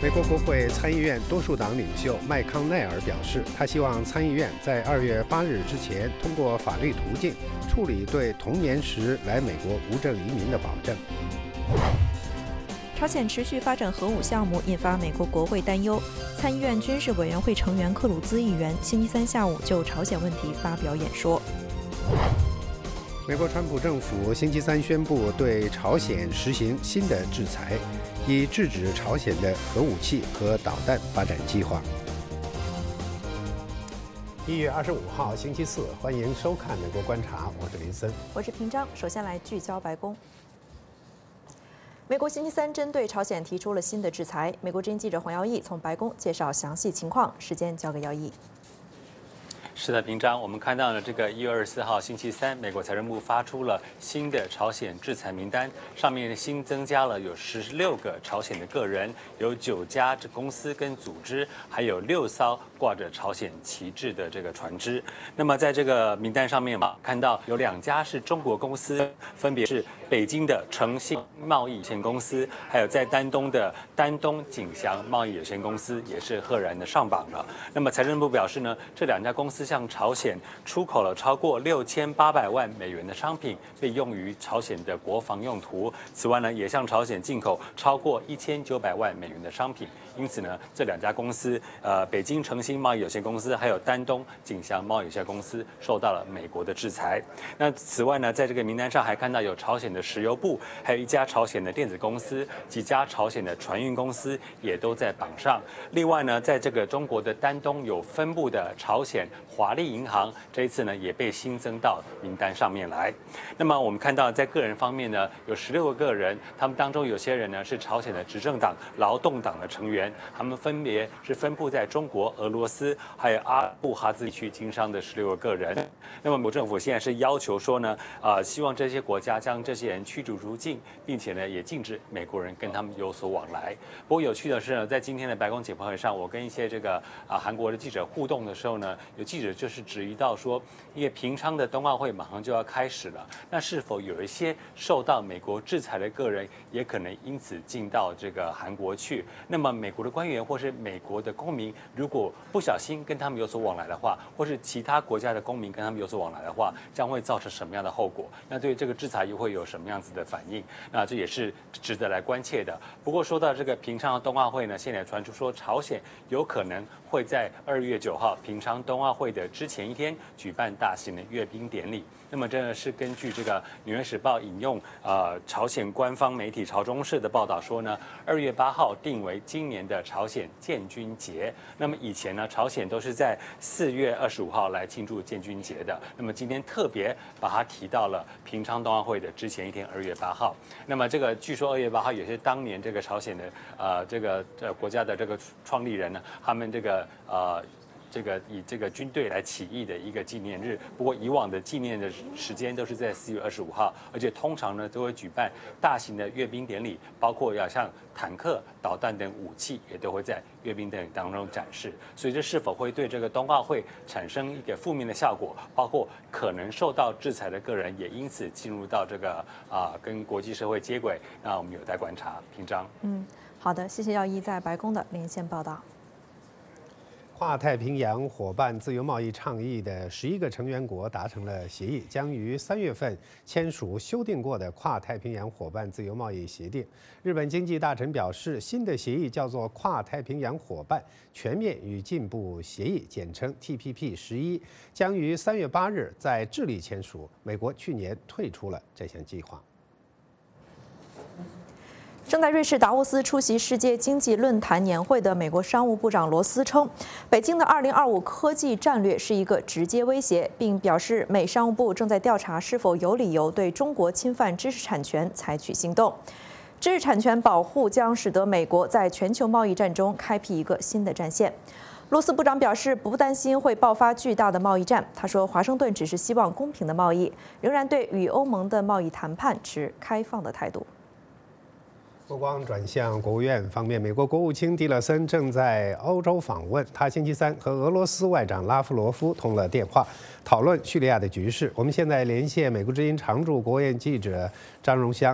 美国国会参议院多数党领袖麦康奈尔表示，他希望参议院在2月8日之前通过法律途径处理对童年时来美国无证移民的保证。 朝鲜持续发展核武项目，引发美国国会担忧。参议院军事委员会成员克鲁兹议员星期三下午就朝鲜问题发表演说。 美国川普政府星期三宣布对朝鲜实行新的制裁，以制止朝鲜的核武器和导弹发展计划。1月25号星期四，欢迎收看《美国观察》，我是林森， 我是平章。首先来聚焦白宫。美国星期三针对朝鲜提出了新的制裁。美国之音记者黄耀义从白宫介绍详细情况，时间交给耀义。 是的，平章，我们看到了这个1月24号星期三，美国财政部发出了新的朝鲜制裁名单，上面新增加了有16个朝鲜的个人，有9家公司跟组织，还有6艘挂着朝鲜旗帜的这个船只。那么在这个名单上面嘛，看到有2家是中国公司，分别是北京的诚信贸易有限公司，还有在丹东的丹东景祥贸易有限公司，也是赫然的上榜了。那么财政部表示呢，这2家公司向朝鲜出口了超过6800万美元的商品，被用于朝鲜的国防用途。此外呢，也向朝鲜进口超过1900万美元的商品。因此呢，这2家公司，北京诚信贸易有限公司还有丹东景祥贸易有限公司，受到了美国的制裁。那此外呢，在这个名单上还看到有朝鲜的石油部，还有1家朝鲜的电子公司，几家朝鲜的船运公司也都在榜上。另外呢，在这个中国的丹东有分部的朝鲜华丽银行，这一次呢也被新增到名单上面来。那么我们看到在个人方面呢，有16个个人，他们当中有些人呢是朝鲜的执政党劳动党的成员，他们分别是分布在中国、俄罗斯还有阿布哈兹地区经商的16个个人。那么美国政府现在是要求说呢，希望这些国家将这些人驱逐出境，并且呢也禁止美国人跟他们有所往来。不过有趣的是呢，在今天的白宫简报会上，我跟一些这个韩国的记者互动的时候呢，有记者就是质疑到说，因为平昌的冬奥会马上就要开始了，那是否有一些受到美国制裁的个人也可能因此进到这个韩国去？那么美国的官员或是美国的公民，如果不小心跟他们有所往来的话，或是其他国家的公民跟他们有所往来的话，将会造成什么样的后果？那对这个制裁又会有什么样子的反应？那这也是值得来关切的。不过说到这个平昌的冬奥会呢，现在传出说朝鲜有可能会在2月9号平昌冬奥会的之前一天举办大型的阅兵典礼。那么真的是根据这个《纽约时报》引用朝鲜官方媒体朝中社的报道说呢，2月8号定为今年的朝鲜建军节。那么以前呢，朝鲜都是在4月25号来庆祝建军节的。那么今天特别把它提到了平昌冬奥会的之前一天2月8号。那么这个据说2月8号也是当年这个朝鲜的这个国家的这个创立人呢，他们以这个军队来起义的一个纪念日。不过以往的纪念的时间都是在4月25号，而且通常呢都会举办大型的阅兵典礼，包括要像坦克、导弹等武器也都会在阅兵典礼当中展示。所以这是否会对这个冬奥会产生一个负面的效果？包括可能受到制裁的个人也因此进入到这个跟国际社会接轨，那我们有待观察。平章。 好的，谢谢耀一在白宫的连线报道。 跨太平洋伙伴自由贸易倡议的11个成员国达成了协议，将于3月份签署修订过的跨太平洋伙伴自由贸易协定。日本经济大臣表示，新的协议叫做跨太平洋伙伴全面与进步协议，简称 TPP11，将于3月8日在智利签署。美国去年退出了这项计划。 正在瑞士达沃斯出席世界经济论坛年会的美国商务部长罗斯称，北京的2025科技战略是一个直接威胁，并表示美商务部正在调查是否有理由对中国侵犯知识产权采取行动。知识产权保护将使得美国在全球贸易战中开辟一个新的战线。罗斯部长表示，不担心会爆发巨大的贸易战。他说，华盛顿只是希望公平的贸易，仍然对与欧盟的贸易谈判持开放的态度。 目光转向国务院方面，美国国务卿蒂勒森正在欧洲访问。他星期三和俄罗斯外长拉夫罗夫通了电话，讨论叙利亚的局势。我们现在连线美国之音常驻国务院记者张荣香。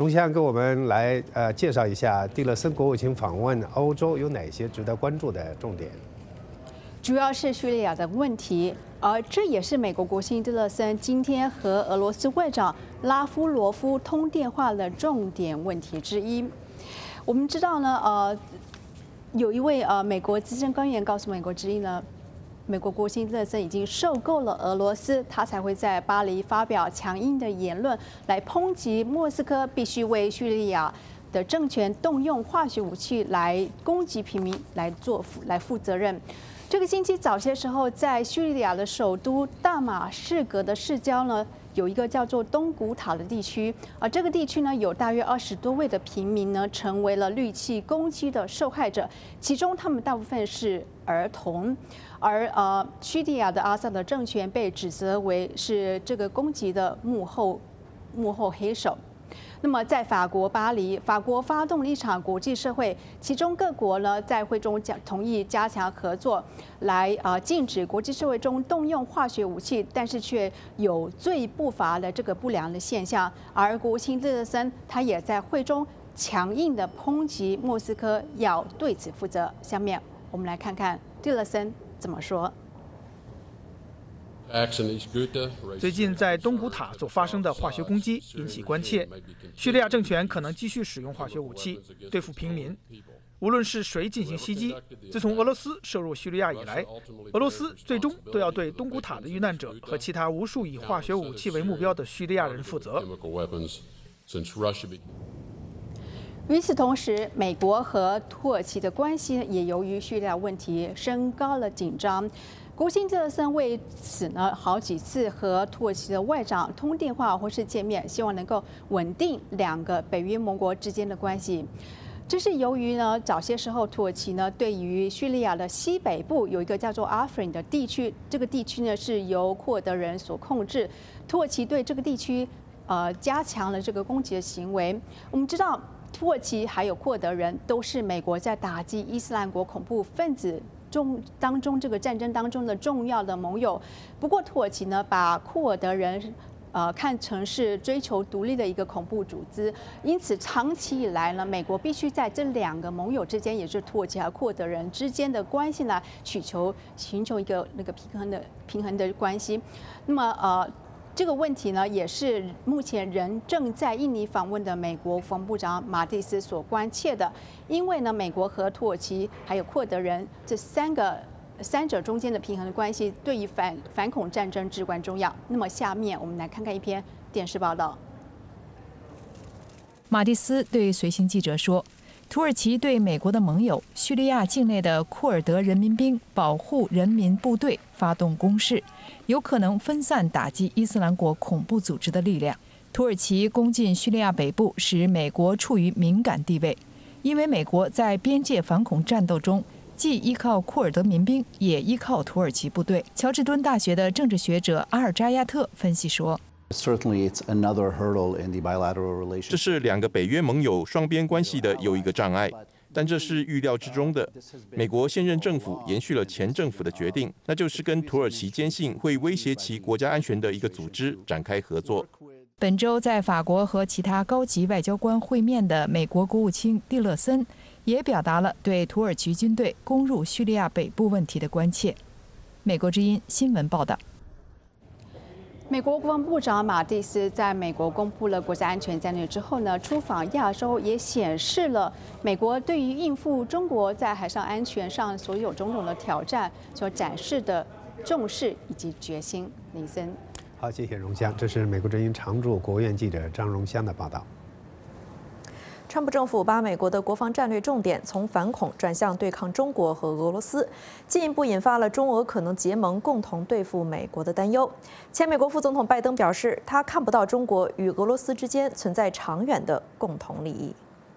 龙翔给我们来介绍一下蒂勒森国务卿访问欧洲有哪些值得关注的重点。 主要是叙利亚的问题，而这也是美国国务卿蒂勒森今天和俄罗斯外长拉夫罗夫通电话的重点问题之一。我们知道呢，有一位美国资深官员告诉美国之音呢，美国国务卿蒂勒森已经受够了俄罗斯，他才会在巴黎发表强硬的言论，来抨击莫斯科必须为叙利亚的政权动用化学武器来攻击平民来负责任。这个星期早些时候，在叙利亚的首都大马士革的市郊呢，有一个叫做东古塔的地区，这个地区呢有大约20多位的平民呢，成为了氯气攻击的受害者，其中他们大部分是儿童，而叙利亚的阿萨德政权被指责为是这个攻击的幕后黑手。那么，在法国巴黎，法国发动了一场国际社会，其中各国呢在会中同意加强合作，来禁止国际社会中动用化学武器，但是却有罪不罚的这个不良的现象。而国务卿蒂勒森他也在会中强硬的抨击莫斯科要对此负责。下面我们来看看蒂勒森怎么说。 最近在东古塔所发生的化学攻击引起关切，叙利亚政权可能继续使用化学武器对付平民，无论是谁进行袭击。自从俄罗斯涉入叙利亚以来，俄罗斯最终都要对东古塔的遇难者和其他无数以化学武器为目标的叙利亚人负责。 与此同时，美国和土耳其的关系也由于叙利亚问题升高了紧张。国务卿蒂勒森为此呢好几次和土耳其的外长通电话或是见面，希望能够稳定两个北约盟国之间的关系。这是由于呢早些时候土耳其呢对于叙利亚的西北部有一个叫做阿弗林的地区，这个地区呢是由库尔德人所控制，土耳其对这个地区加强了这个攻击的行为。我们知道土耳其还有库尔德人都是美国在打击伊斯兰国恐怖分子当中这个战争当中的重要的盟友。不过土耳其呢把库尔德人看成是追求独立的一个恐怖组织，因此长期以来呢，美国必须在这两个盟友之间，也就是土耳其和库尔德人之间的关系呢，寻求一个那个平衡的关系。那么这个问题呢，也是目前人正在印尼访问的美国国防部长马蒂斯所关切的，因为呢，美国和土耳其还有库尔德人这三者中间的平衡的关系，对于反恐战争至关重要。那么下面我们来看看一篇电视报道。 马蒂斯对随行记者说，土耳其对美国的盟友叙利亚境内的库尔德人民兵保护人民部队发动攻势，有可能分散打击伊斯兰国恐怖组织的力量。土耳其攻进叙利亚北部，使美国处于敏感地位，因为美国在边界反恐战斗中既依靠库尔德民兵，也依靠土耳其部队。乔治敦大学的政治学者阿尔扎亚特分析说， 这是两个北约盟友双边关系的又一个障碍，但这是预料之中的。美国现任政府延续了前政府的决定，那就是跟土耳其坚信会威胁其国家安全的一个组织展开合作。 本周在法国和其他高级外交官会面的美国国务卿蒂勒森也表达了对土耳其军队攻入叙利亚北部问题的关切。美国之音新闻报道。 美国国防部长马蒂斯在美国公布了国家安全战略之后呢，出访亚洲，也显示了美国对于应付中国在海上安全上所有种种的挑战所展示的重视以及决心。林森， 好，谢谢荣香。这是美国之音常驻国务院记者张荣香的报道。 川普政府把美国的国防战略重点从反恐转向对抗中国和俄罗斯，进一步引发了中俄可能结盟共同对付美国的担忧。前美国副总统拜登表示，他看不到中国与俄罗斯之间存在长远的共同利益。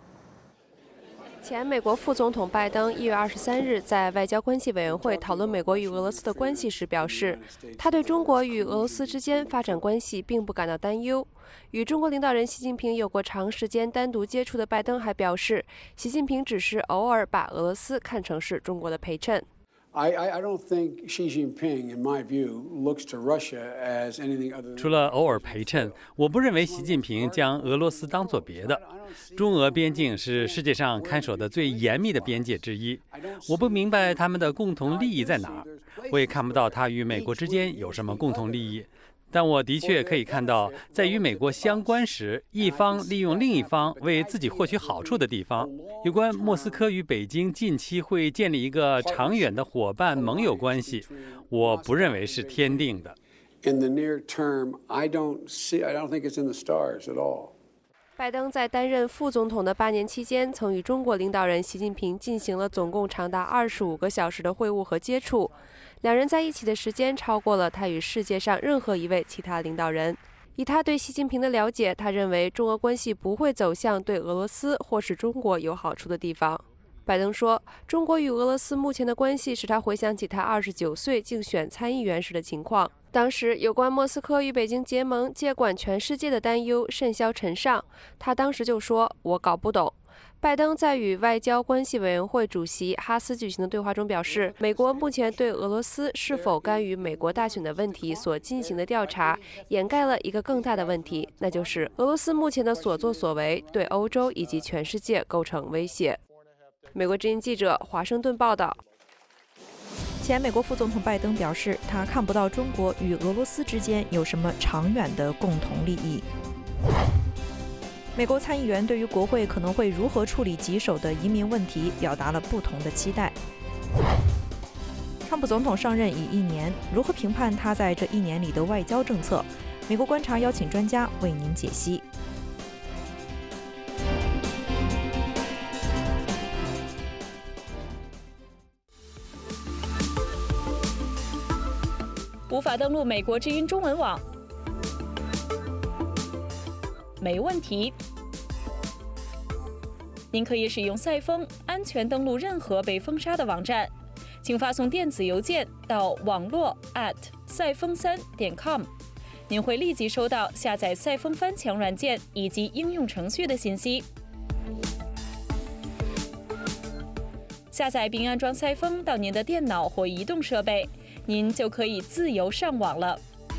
前美国副总统拜登1月23日在外交关系委员会讨论美国与俄罗斯的关系时表示，他对中国与俄罗斯之间发展关系并不感到担忧。与中国领导人习近平有过长时间单独接触的拜登还表示，习近平只是偶尔把俄罗斯看成是中国的陪衬。 I don't think Xi Jinping, in my view, looks to Russia as anything other than. 除了偶尔陪衬，我不认为习近平将俄罗斯当作别的。中俄边境是世界上看守的最严密的边界之一，我不明白他们的共同利益在哪儿，我也看不到他与美国之间有什么共同利益。但我的确可以看到，在与美国相关时，一方利用另一方为自己获取好处的地方。有关莫斯科与北京近期会建立一个长远的伙伴盟友关系，我不认为是天定的。 In the near term, I don't think it's in the stars at all. 拜登在担任副总统的8年期间，曾与中国领导人习近平进行了总共长达25个小时的会晤和接触，两人在一起的时间超过了他与世界上任何一位其他领导人。以他对习近平的了解，他认为中俄关系不会走向对俄罗斯或是中国有好处的地方。拜登说，中国与俄罗斯目前的关系使他回想起他29岁竞选参议员时的情况。当时有关莫斯科与北京结盟接管全世界的担忧甚嚣尘上，他当时就说：“我搞不懂。”拜登在与外交关系委员会主席哈斯举行的对话中表示，美国目前对俄罗斯是否干预美国大选的问题所进行的调查，掩盖了一个更大的问题，那就是俄罗斯目前的所作所为对欧洲以及全世界构成威胁。美国之音记者华盛顿报道。 前美国副总统拜登表示，他看不到中国与俄罗斯之间有什么长远的共同利益。美国参议员对于国会可能会如何处理棘手的移民问题表达了不同的期待。川普总统上任已1年，如何评判他在这1年里的外交政策？美国观察邀请专家为您解析。 无法登录美国之音中文网？没问题，您可以使用赛风安全登录任何被封杀的网站。请发送电子邮件到网络@赛风3.com，您会立即收到下载赛风翻墙软件以及应用程序的信息。下载并安装赛风到您的电脑或移动设备，您就可以自由上网了。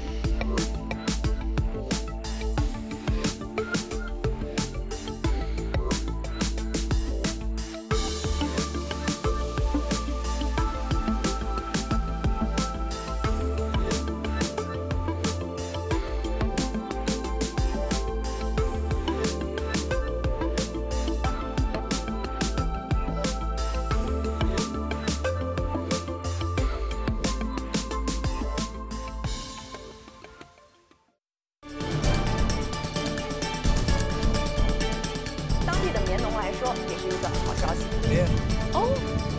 也是一个好消息。哦，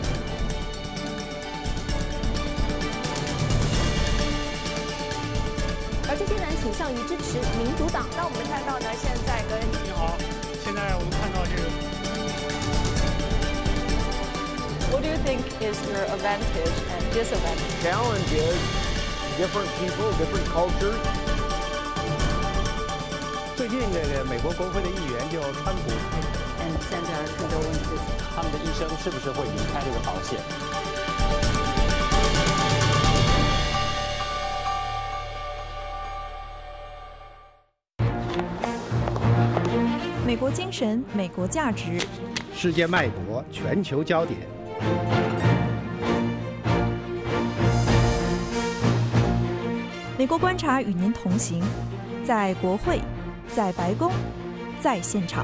而这些人倾向于支持民主党。 那我们看到呢，现在跟你好，现在我们看到这个。 What do you think is your advantage and disadvantage? Challenge is different people, different cultures. 最近这个美国国会的议员就川普。 现在更多问题， 他们的医生是不是会离开这个保险？ 美国精神，美国价值， 世界脉搏，全球焦点。 美国观察与您同行，在国会，在白宫，在现场。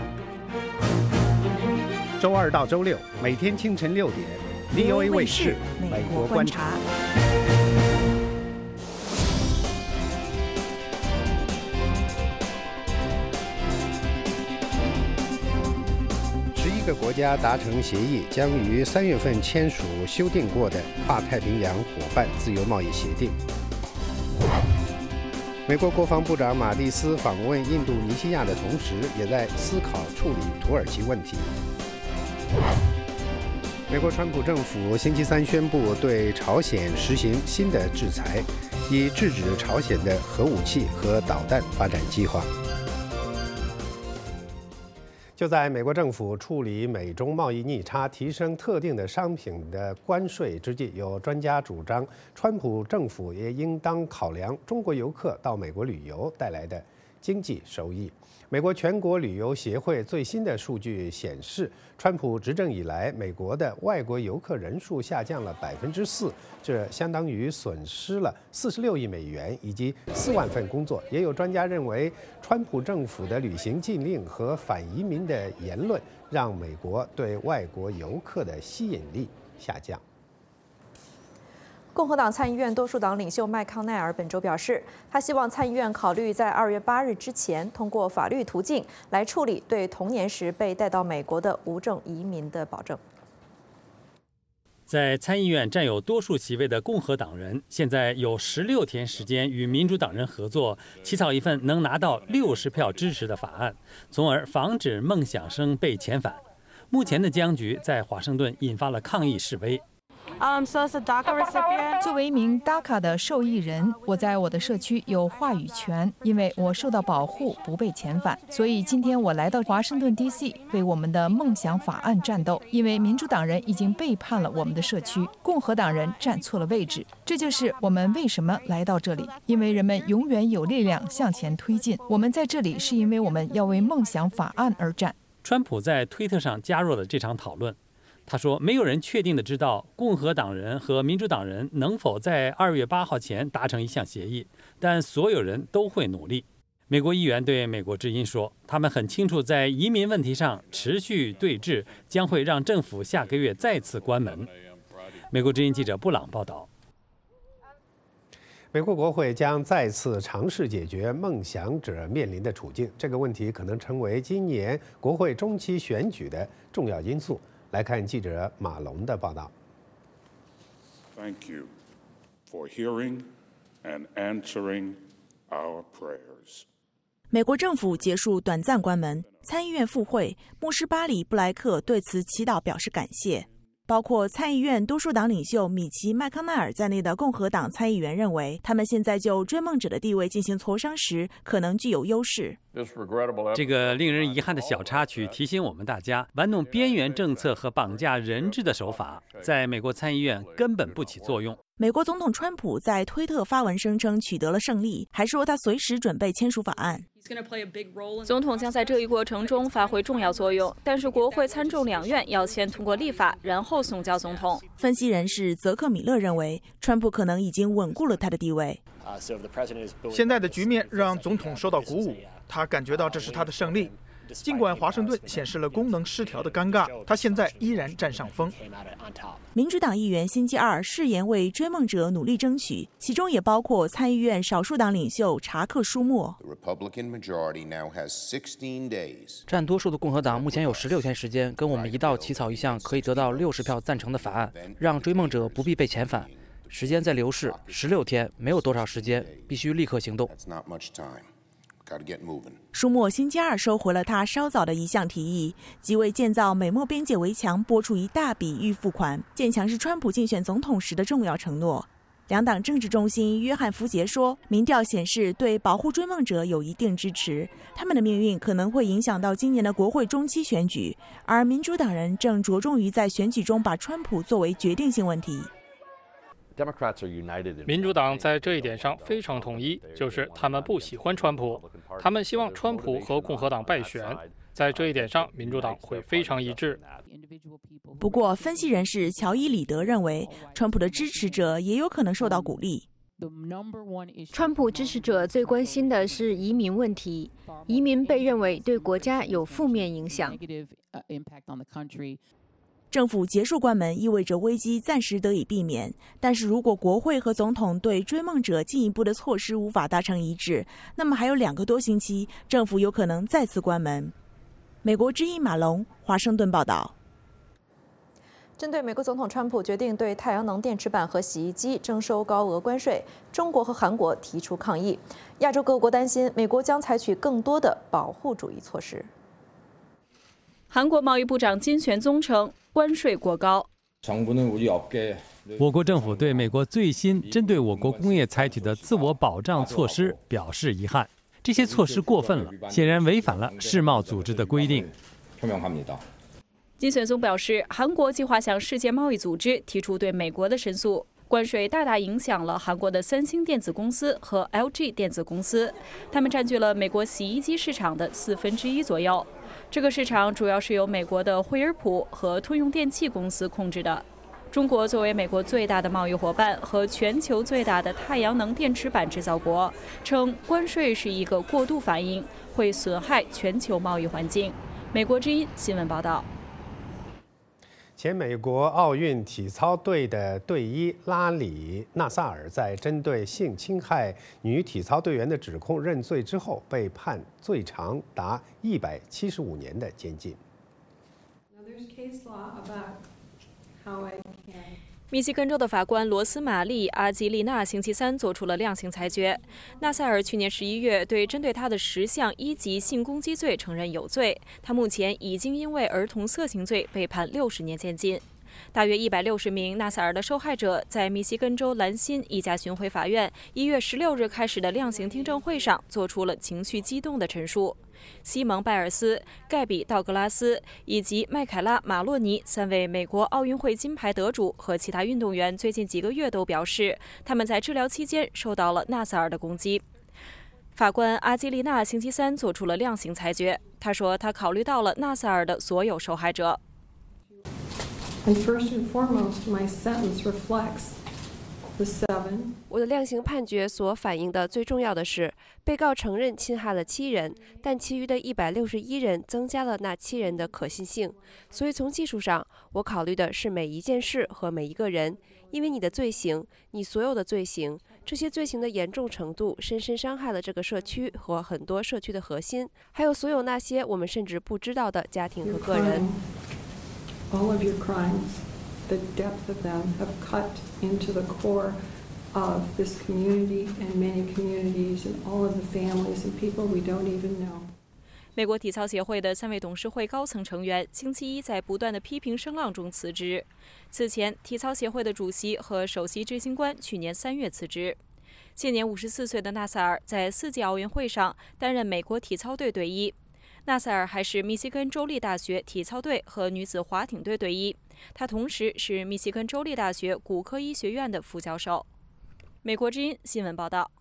周2到周6，每天清晨6点 ，VOA 卫视《美国观察》。11个国家达成协议，将于3月份签署修订过的跨太平洋伙伴自由贸易协定。美国国防部长马蒂斯访问印度尼西亚的同时，也在思考处理土耳其问题。美国川普政府星期3宣布对朝鲜实行新的制裁，以制止朝鲜的核武器和导弹发展计划。 就在美国政府处理美中贸易逆差、提升特定的商品的关税之际，有专家主张，川普政府也应当考量中国游客到美国旅游带来的经济收益。美国全国旅游协会最新的数据显示，川普执政以来，美国的外国游客人数下降了4%，这相当于损失了46亿美元以及4万份工作。也有专家认为，川普政府的旅行禁令和反移民的言论，让美国对外国游客的吸引力下降。 共和党参议院多数党领袖麦康奈尔本周表示，他希望参议院考虑在2月8日之前通过法律途径来处理对童年时被带到美国的无证移民的保证。 在参议院占有多数席位的共和党人，现在有16天时间与民主党人合作，起草一份能拿到60票支持的法案，从而防止梦想生被遣返。目前的僵局在华盛顿引发了抗议示威。 作为一名 DACA 的受益人，我在我的社区有话语权，因为我受到保护，不被遣返。所以今天我来到华盛顿 DC 为我们的梦想法案战斗，因为民主党人已经背叛了我们的社区，共和党人站错了位置。这就是我们为什么来到这里，因为人们永远有力量向前推进。我们在这里是因为我们要为梦想法案而战。 川普在推特上加入了这场讨论。他说，没有人确定的知道共和党人和民主党人能否在2月8号前达成一项协议，但所有人都会努力。美国议员对美国之音说，他们很清楚在移民问题上持续对峙将会让政府下个月再次关门。美国之音记者布朗报道。 美国国会将再次尝试解决梦想者面临的处境，这个问题可能成为今年国会中期选举的重要因素。来看记者马龙的报道。 Thank you for hearing and answering our prayers. 美国政府结束短暂关门，参议院复会，牧师巴里·布莱克对此祈祷表示感谢。包括参议院多数党领袖米奇·麦康奈尔在内的共和党参议员认为，他们现在就追梦者的地位进行磋商时可能具有优势。 这个令人遗憾的小插曲提醒我们大家，玩弄边缘政策和绑架人质的手法在美国参议院根本不起作用。 美国总统川普在推特发文声称取得了胜利，还说他随时准备签署法案。 总统将在这一过程中发挥重要作用，但是国会参众两院要先通过立法，然后送交总统。 分析人士泽克·米勒认为，川普可能已经稳固了他的地位。 现在的局面让总统受到鼓舞，他感觉到这是他的胜利。尽管华盛顿显示了功能失调的尴尬，他现在依然占上风。 民主党议员星期二誓言为追梦者努力争取，其中也包括参议院少数党领袖查克·舒默。 占多数的共和党目前有16天时间跟我们一道起草一项可以得到60票赞成的法案，让追梦者不必被遣返。时间在流逝，16天没有多少时间，必须立刻行动。 舒默星期二收回了他稍早的一项提议，即为建造美墨边界围墙拨出一大笔预付款。建墙是川普竞选总统时的重要承诺。两党政治中心约翰·福杰说，民调显示对保护追梦者有一定支持，他们的命运可能会影响到今年的国会中期选举，而民主党人正着重于在选举中把川普作为决定性问题。 民主党在这一点上非常统一，就是他们不喜欢川普，他们希望川普和共和党败选。在这一点上，民主党会非常一致。 不过，分析人士乔伊·里德认为，川普的支持者也有可能受到鼓励。 川普支持者最关心的是移民问题，移民被认为对国家有负面影响。 政府结束关门意味着危机暂时得以避免，但是如果国会和总统对追梦者进一步的措施无法达成一致，那么还有2个多星期，政府有可能再次关门。美国之音马龙，华盛顿报道。 针对美国总统川普决定对太阳能电池板和洗衣机征收高额关税，中国和韩国提出抗议。亚洲各国担心美国将采取更多的保护主义措施。 韩国贸易部长金玄宗称，关税过高。 我国政府对美国最新针对我国工业采取的自我保障措施表示遗憾，这些措施过分了，显然违反了世贸组织的规定。 표명합니다. 金选松表示，韩国计划向世界贸易组织提出对美国的申诉。关税大大影响了韩国的三星电子公司和 LG 电子公司，他们占据了美国洗衣机市场的1/4左右。这个市场主要是由美国的惠而浦和通用电气公司控制的。中国作为美国最大的贸易伙伴和全球最大的太阳能电池板制造国，称关税是一个过度反应，会损害全球贸易环境。美国之音新闻报道。 前美国奥运体操队的队医拉里·纳萨尔在针对性侵害女体操队员的指控认罪之后，被判最长达175年的监禁。 密西根州的法官罗斯玛丽·阿基丽娜星期三作出了量刑裁决。纳塞尔去年11月对针对他的10项1级性攻击罪承认有罪，他目前已经因为儿童色情罪被判60年监禁。大约160名纳塞尔的受害者在密西根州兰辛一家巡回法院1月16日开始的量刑听证会上做出了情绪激动的陈述。西蒙·拜尔斯、盖比·道格拉斯以及麦凯拉·马洛尼3位美国奥运会金牌得主和其他运动员最近几个月都表示，他们在治疗期间受到了纳塞尔的攻击。法官阿基丽娜星期三做出了量刑裁决，他说他考虑到了纳塞尔的所有受害者。 And first and foremost, my sentence reflects the 7. 我的量刑判决所反映的最重要的是，被告承认侵害了7人，但其余的161人增加了那7人的可信性。所以从技术上，我考虑的是每一件事和每一个人，因为你的罪行，你所有的罪行，这些罪行的严重程度深深伤害了这个社区和很多社区的核心，还有所有那些我们甚至不知道的家庭和个人。 All of your crimes, the depth of them have cut into the core of this community and many communities and all of the families and people we don't even know. 美国体操协会的3位董事会高层成员星期一在不断的批评声浪中辞职。此前，体操协会的主席和首席执行官去年3月辞职。现年54岁的纳塞尔在4届奥运会上担任美国体操队队医。纳塞尔还是密西根州立大学体操队和女子滑艇队队医，他同时是密西根州立大学骨科医学院的副教授。美国之音新闻报道。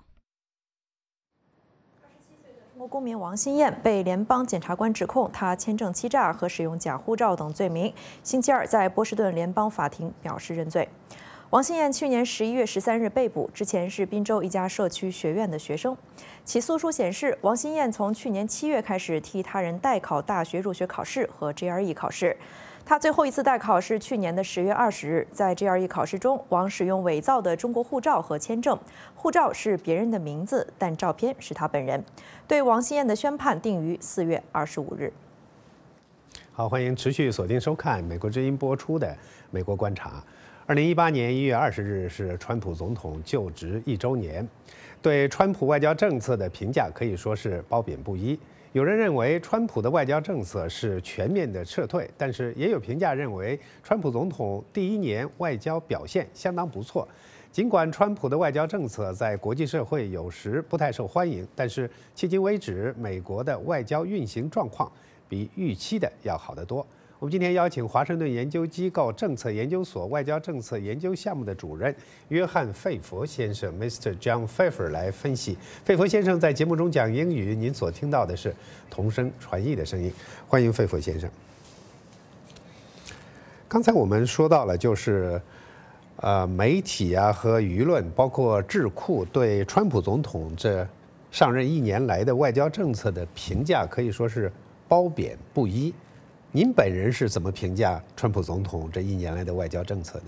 中国公民王新燕被联邦检察官指控他签证欺诈和使用假护照等罪名，星期二在波士顿联邦法庭表示认罪。王新燕去年11月13日被捕，之前是宾州一家社区学院的学生。起诉书显示，王新燕从去年7月开始替他人代考大学入学考试和 GRE 考试。他最后一次代考是去年的10月20日，在 GRE 考试中，王使用伪造的中国护照和签证，护照是别人的名字，但照片是他本人。对王新燕的宣判定于4月25日。 好，欢迎持续锁定收看美国之音播出的《美国观察》。2018年1月20日是川普总统就职1周年，对川普外交政策的评价可以说是褒贬不一。有人认为川普的外交政策是全面的撤退，但是也有评价认为川普总统第1年外交表现相当不错。尽管川普的外交政策在国际社会有时不太受欢迎，但是迄今为止，美国的外交运行状况比预期的要好得多。我们今天邀请华盛顿研究机构政策研究所外交政策研究项目的主任约翰·费佛先生 Mr. John Pfeffer 来分析。费佛先生在节目中讲英语，您所听到的是同声传译的声音。欢迎费佛先生。刚才我们说到了，就是媒体啊和舆论，包括智库对川普总统这上任1年来的外交政策的评价可以说是褒贬不一。您本人是怎么评价川普总统这1年来的外交政策呢？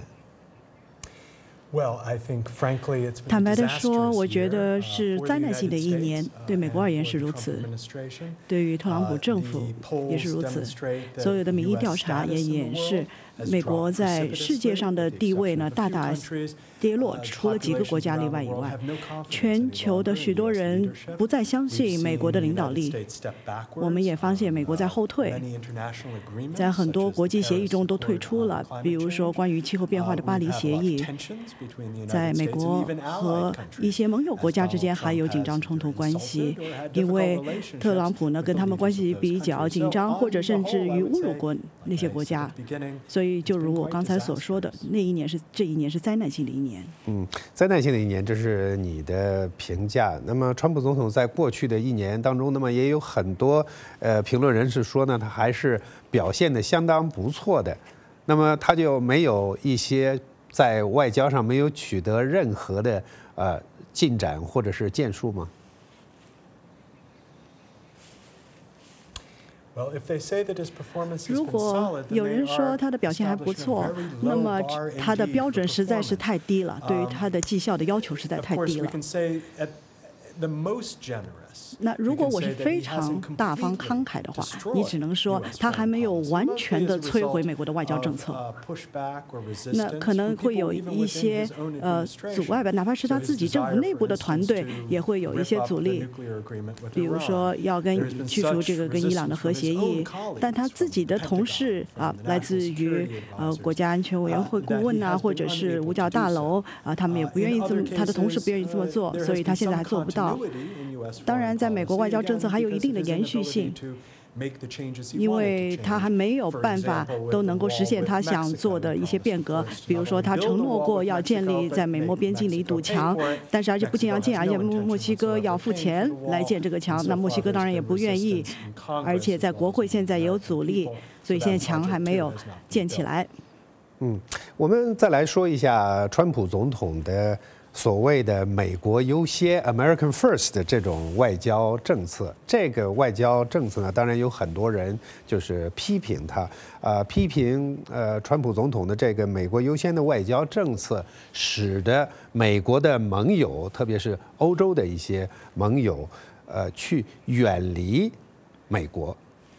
坦白地说，我觉得是灾难性的1年，对美国而言是如此，对于特朗普政府也是如此。所有的民意调查也显示， 美国在世界上的地位呢大大跌落，除了几个国家例外以外，全球的许多人不再相信美国的领导力。我们也发现美国在后退，在很多国际协议中都退出了，比如说关于气候变化的巴黎协议，在美国和一些盟友国家之间还有紧张冲突关系，因为特朗普呢跟他们关系比较紧张，或者甚至于侮辱过那些国家，所以就如我刚才所说的，这一年是灾难性的一年。 灾难性的一年，这是你的评价。那么，川普总统在过去的一年当中，那么也有很多评论人士说呢，他还是表现得相当不错的。那么，他就没有一些在外交上没有取得任何的进展或者是建树吗？ 如果有人说他的表现还不错，那么他的标准实在是太低了，对于他的绩效的要求实在太低了。那如果我是非常大方慨慨的话，你只能说他还没有完全的摧毁美国的外交政策，那可能会有一些阻碍吧，哪怕是他自己政府内部的团队也会有一些阻力，比如说要驱除这个跟伊朗的核协议，但他自己的同事来自于国家安全委员会顾问啊，或者是五角大楼他们也不愿意这么，他的同事不愿意这么做，所以他现在还做不到。当然在美国外交政策还有一定的延续性，因为他还没有办法都能够实现他想做的一些变革，比如说他承诺过要建立在美墨边境的一堵墙，但是而且不仅要建，而且墨西哥要付钱来建这个墙，那墨西哥当然也不愿意，而且在国会现在也有阻力，所以现在墙还没有建起来。 我们再来说一下川普总统的所谓的美国优先 （American First） 的这种外交政策。这个外交政策呢，当然有很多人就是批评他，批评川普总统的这个美国优先的外交政策，使得美国的盟友，特别是欧洲的一些盟友，去远离美国。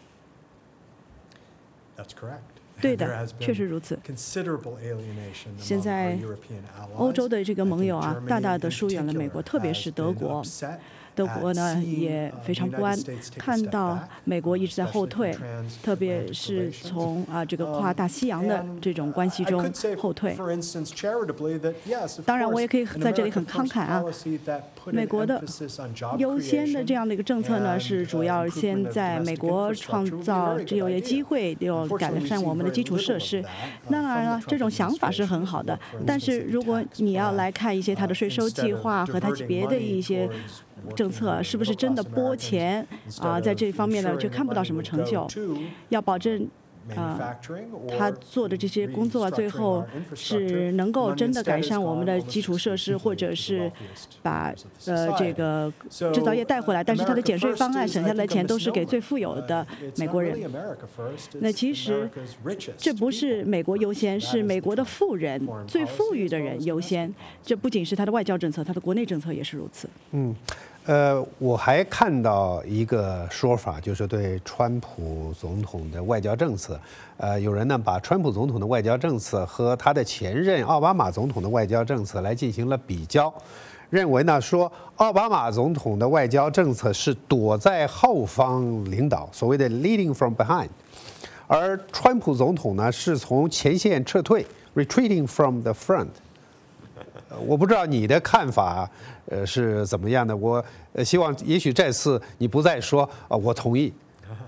对的，确实如此。现在欧洲的这个盟友大大的疏远了美国，特别是德国。德国呢也非常不安，看到美国一直在后退，特别是从这个跨大西洋的这种关系中后退。当然，我也可以在这里很慷慨美国的优先的这样的一个政策呢，是主要先在美国创造就业机会，要改善我们的基础设施。当然了，这种想法是很好的，但是如果你要来看一些他的税收计划和他别的一些政策是不是真的拨钱在这方面呢，就看不到什么成就。要保证他做的这些工作最后是能够真的改善我们的基础设施，或者是把这个制造业带回来。但是他的减税方案省下来的钱都是给最富有的美国人。那其实这不是美国优先，是美国的富人、最富裕的人优先。这不仅是他的外交政策，他的国内政策也是如此。 我还看到一个说法，就是对川普总统的外交政策，有人呢把川普总统的外交政策和他的前任奥巴马总统的外交政策来进行了比较，认为呢说奥巴马总统的外交政策是躲在后方领导，所谓的 leading from behind， 而川普总统呢是从前线撤退 retreating from the front。我不知道你的看法是怎么样的，我希望也许这次你不再说我同意。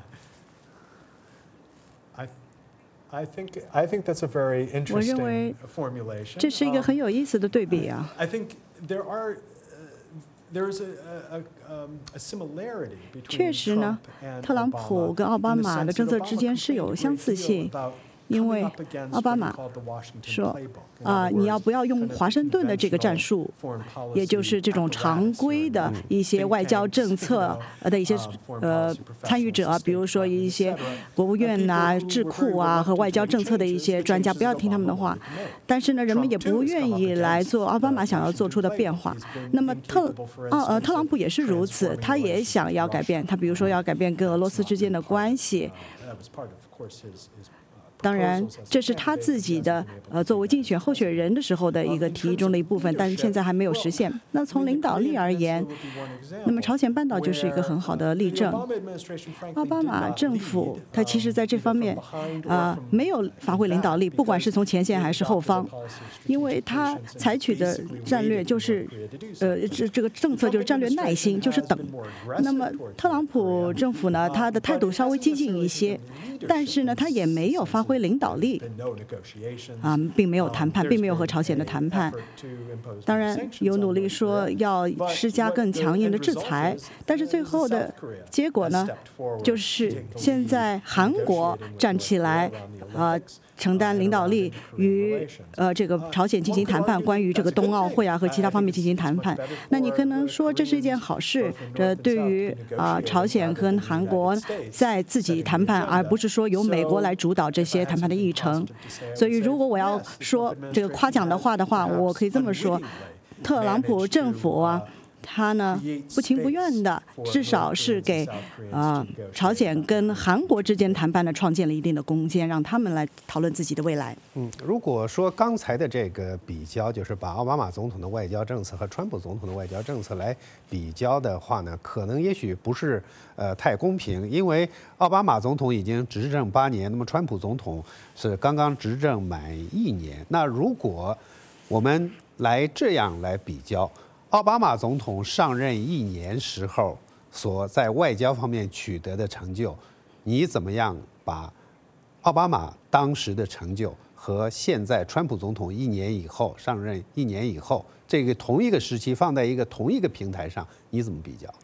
我认为这是一个很有意思的对比啊。确实呢，特朗普跟奥巴马的政策之间是有相似性。因为奥巴马说你要不要用华盛顿的这个战术，也就是这种常规的一些外交政策的一些参与者，比如说一些国务院智库和外交政策的一些专家，不要听他们的话。但是呢，人们也不愿意来做奥巴马想要做出的变化。那么特朗普也是如此，他也想要改变，他比如说要改变跟俄罗斯之间的关系。 当然，这是他自己的作为竞选候选人的时候的一个提议中的一部分，但是现在还没有实现。那从领导力而言，那么朝鲜半岛就是一个很好的例证。奥巴马政府他其实在这方面没有发挥领导力，不管是从前线还是后方，因为他采取的战略就是这个政策就是战略耐心，就是等。那么特朗普政府呢，他的态度稍微激进一些，但是呢，他也没有发挥领导力并没有谈判，并没有和朝鲜的谈判。当然有努力说要施加更强硬的制裁，但是最后的结果呢，就是现在韩国站起来承担领导力，与这个朝鲜进行谈判，关于这个冬奥会和其他方面进行谈判。那你可能说这是一件好事，这对于朝鲜跟韩国在自己谈判，而不是说由美国来主导这些谈判的议程。所以如果我要说这个夸奖的话，我可以这么说，特朗普政府他呢不情不愿的，至少是给朝鲜跟韩国之间谈判呢创建了一定的空间，让他们来讨论自己的未来。 如果说刚才的这个比较，就是把奥巴马总统的外交政策和川普总统的外交政策来比较的话呢，可能也许不是太公平，因为奥巴马总统已经执政8年，那么川普总统是刚刚执政满1年。那如果我们这样来比较，奥巴马总统上任1年时候所在外交方面取得的成就，你怎么样把奥巴马当时的成就和现在川普总统上任1年以后这个同一个时期放在同一个平台上，你怎么比较？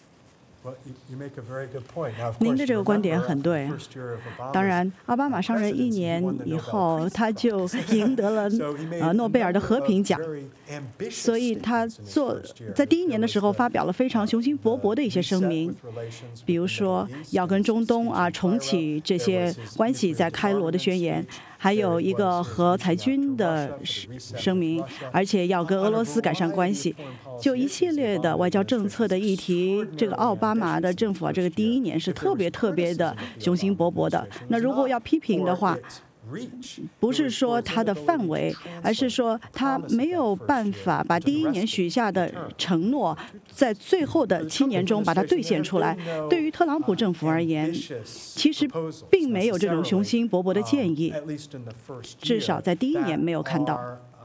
您的这个观点很对。当然，奥巴马上任1年以后，他就赢得了诺贝尔的和平奖，所以他在第1年的时候发表了非常雄心勃勃的一些声明，比如说要跟中东重启这些关系，在开罗的宣言，还有一个核裁军的声明，而且要跟俄罗斯改善关系，就一系列的外交政策的议题，这个奥巴马的政府这个第1年是特别的雄心勃勃的。那如果要批评的话，不是说他的范围，而是说他没有办法把第1年许下的承诺，在最后的7年中把它兑现出来。对于特朗普政府而言，其实并没有这种雄心勃勃的建议，至少在第1年没有看到。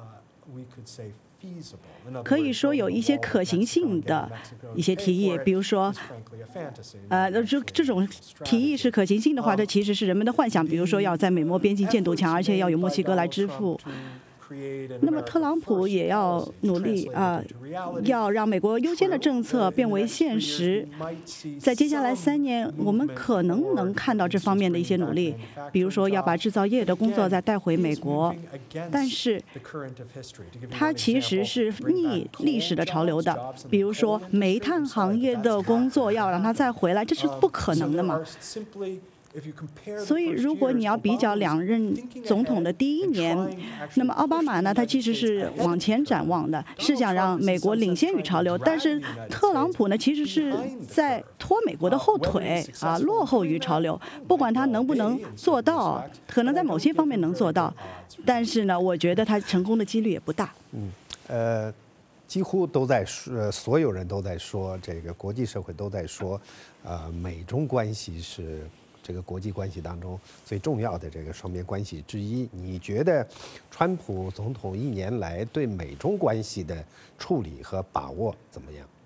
可以说有一些可行性的一些提议，比如说，这种提议是可行性的话，这其实是人们的幻想。比如说要在美墨边境建堵墙，而且要由墨西哥来支付。那么特朗普也要努力要让美国优先的政策变为现实。在接下来3年，我们可能看到这方面的一些努力，比如说要把制造业的工作再带回美国。但是，它其实是逆历史的潮流的。比如说煤炭行业的工作要让它再回来，这是不可能的嘛。所以，如果你要比较2任总统的第1年，那么奥巴马呢，他其实是往前展望的，是想让美国领先于潮流；但是特朗普呢，其实是在拖美国的后腿落后于潮流。不管他能不能做到，可能在某些方面能做到，但是呢，我觉得他成功的几率也不大。 几乎都在说，所有人都在说，这个国际社会都在说，美中关系是这个国际关系当中最重要的这个双边关系之一。你觉得川普总统1年来对美中关系的处理和把握怎么样？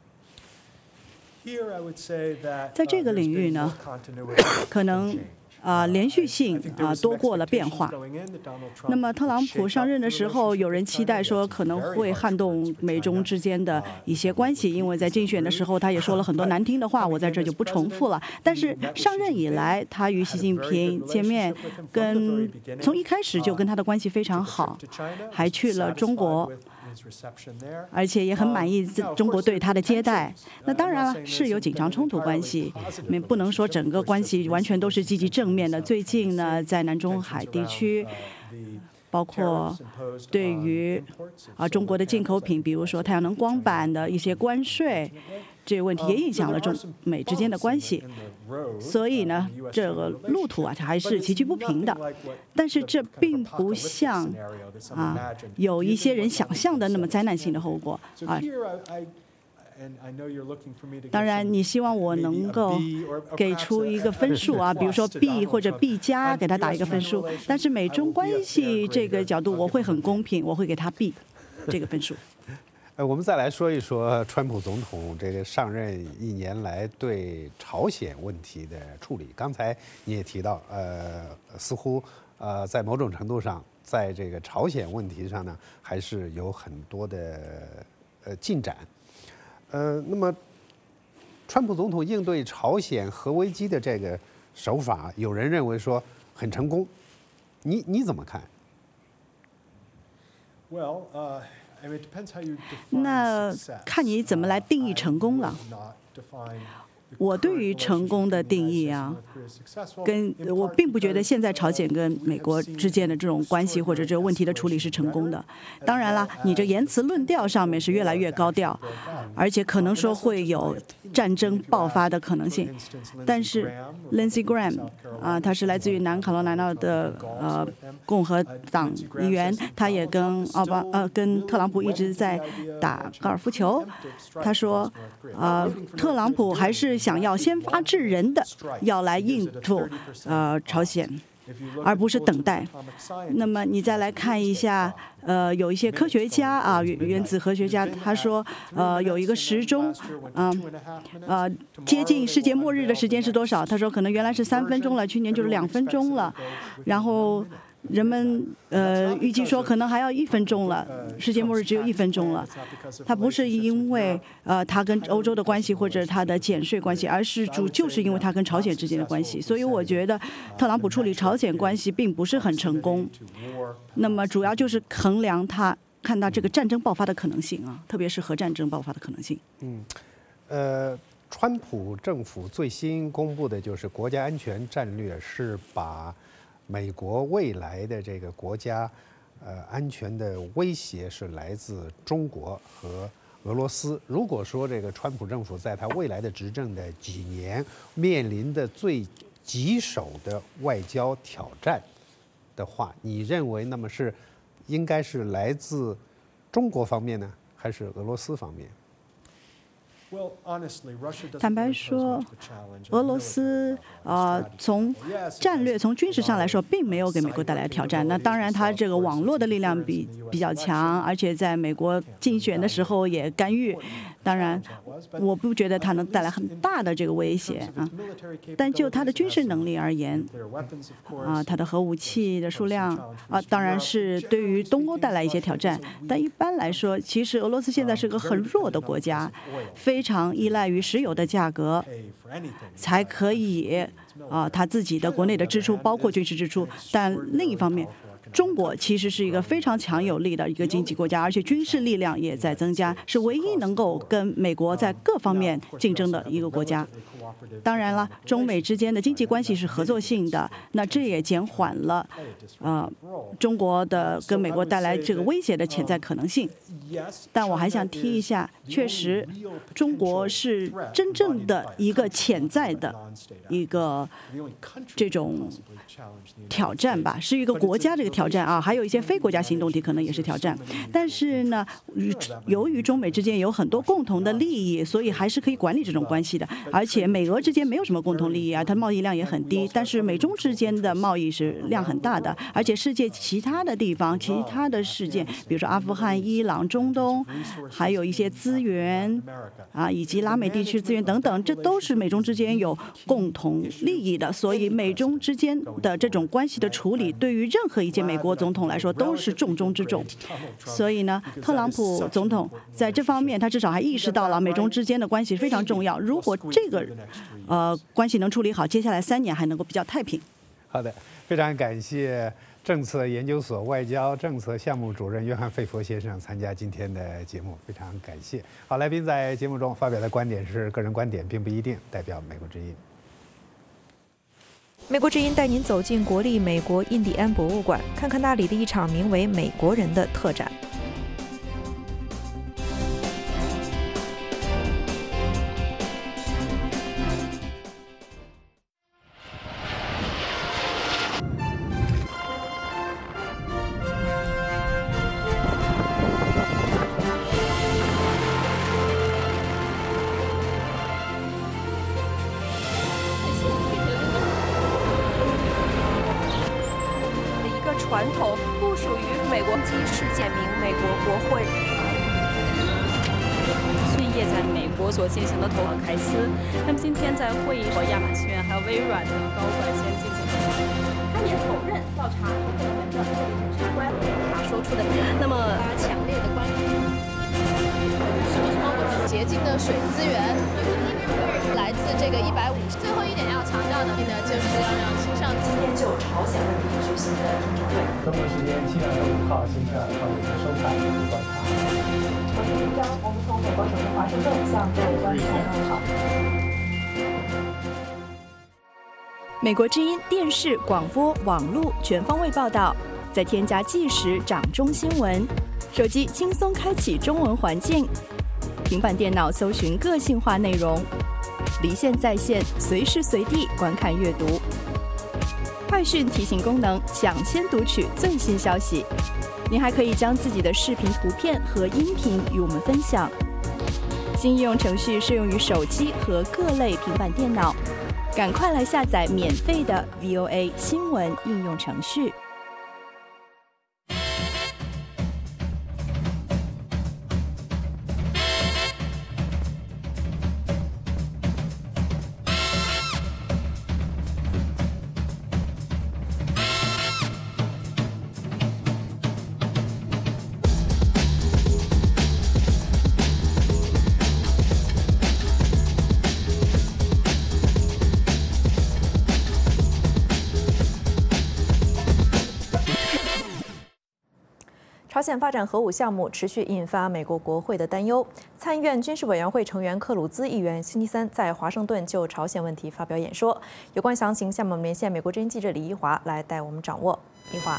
在这个领域呢，可能连续性多过了变化。那么特朗普上任的时候，有人期待说可能会撼动美中之间的一些关系，因为在竞选的时候他也说了很多难听的话，我在这就不重复了。但是上任以来，他与习近平见面，从一开始就跟他的关系非常好，还去了中国。而且也很满意中国对他的接待。那当然了，是有紧张冲突关系，不能说整个关系完全都是积极正面的。最近呢，在南中海地区，包括对于中国的进口品，比如说太阳能光板的一些关税， 这个问题也影响了中美之间的关系。所以呢，这个路途啊，它还是崎岖不平的。但是这并不像有一些人想象的那么灾难性的后果啊。当然，你希望我能够给出一个分数啊，比如说 B 或者 B 加，给他打一个分数。但是美中关系这个角度，我会很公平，我会给他 B 这个分数。 我们再来说一说川普总统这个上任1年来对朝鲜问题的处理。刚才你也提到，似乎在某种程度上，在这个朝鲜问题上呢，还是有很多的进展。那么，川普总统应对朝鲜核危机的这个手法，有人认为说很成功，你怎么看？ 那看你怎么来定义成功了。我对于成功的定义啊，我并不觉得现在朝鲜跟美国之间的这种关系或者这个问题的处理是成功的。当然了，你这言辞论调上面是越来越高调，而且可能说会有战争爆发的可能性。但是 Lindsey Graham 他是来自于南卡罗来纳的共和党议员，他也跟特朗普一直在打高尔夫球。他说特朗普还是想要先发制人的，要来应付朝鲜，而不是等待。那么你再来看一下，有一些科学家原子核学家，他说有一个时钟，接近世界末日的时间是多少？他说可能原来是3分钟了，去年就是2分钟了，然后人们预计说可能还要1分钟了，世界末日只有1分钟了。它不是因为它跟欧洲的关系或者它的减税关系，而是就是因为它跟朝鲜之间的关系。所以我觉得特朗普处理朝鲜关系并不是很成功。那么主要就是衡量他看到这个战争爆发的可能性啊，特别是核战争爆发的可能性。 川普政府最新公布的就是国家安全战略，是把美国未来的这个国家安全的威胁是来自中国和俄罗斯。如果说这个川普政府在他未来的执政的几年面临的最棘手的外交挑战的话，你认为那么应该是来自中国方面呢，还是俄罗斯方面？ 坦白说，俄罗斯从战略、从军事上来说，并没有给美国带来挑战。那当然，它这个网络的力量比较强，而且在美国竞选的时候也干预。当然，我不觉得它能带来很大的这个威胁啊。但就它的军事能力而言，它的核武器的数量当然是对于东欧带来一些挑战。但一般来说，其实俄罗斯现在是个很弱的国家，非常依赖于石油的价格，才可以它自己的国内的支出，包括军事支出。但另一方面，中国其实是一个非常强有力的一个经济国家，而且军事力量也在增加，是唯一能够跟美国在各方面竞争的一个国家。当然了，中美之间的经济关系是合作性的，那这也减缓了中国的跟美国带来这个威胁的潜在可能性。但我还想提一下，确实，中国是真正的一个潜在的一个这种挑战吧，是一个国家这个挑战啊，还有一些非国家行动体可能也是挑战。但是呢，由于中美之间有很多共同的利益，所以还是可以管理这种关系的。而且美俄之间没有什么共同利益啊，它贸易量也很低，但是美中之间的贸易是量很大的，而且世界其他的地方、其他的事件，比如说阿富汗、伊朗、中东，还有一些资源以及拉美地区资源等等，这都是美中之间有共同利益的。所以美中之间的这种关系的处理，对于任何一届美国总统来说都是重中之重。所以呢，特朗普总统在这方面，他至少还意识到了美中之间的关系非常重要。如果这个关系能处理好，接下来3年还能够比较太平。 好的，非常感谢政策研究所外交政策项目主任约翰·费佛先生参加今天的节目，非常感谢。好，来宾在节目中发表的观点是个人观点，并不一定代表美国之音。 美国之音带您走进国立美国印第安博物馆，看看那里的一场名为《美国人》的特展。 传统部署于美国机事件名美国国会。 业在美国所进行的投行开司，他们今天在会议和亚马逊还有微软的高管先进行。 他也否认调查可能的检察官他说出的，那么强烈的关注。 什么我洁净的水资源，来自这个150。最后一点要强调的呢，就是要让青少年。 今天就朝鲜问题举行的听证会。 中国时间7月5号星期2上午的收看与观察。 我是平章，我们从美国首都华盛顿向各位观众问好。 美国之音电视、广播、网络全方位报道，再添加即时掌中新闻，手机轻松开启中文环境，平板电脑搜寻个性化内容，离线在线，随时随地观看阅读。快讯提醒功能，抢先读取最新消息。您还可以将自己的视频、图片和音频与我们分享。新应用程序适用于手机和各类平板电脑，赶快来下载免费的 VOA 新闻应用程序。 朝鲜发展核武项目持续引发美国国会的担忧。参议院军事委员会成员克鲁兹议员星期三在华盛顿就朝鲜问题发表演说。有关详情，下面我们连线美国之音记者李一华来带我们掌握。一华。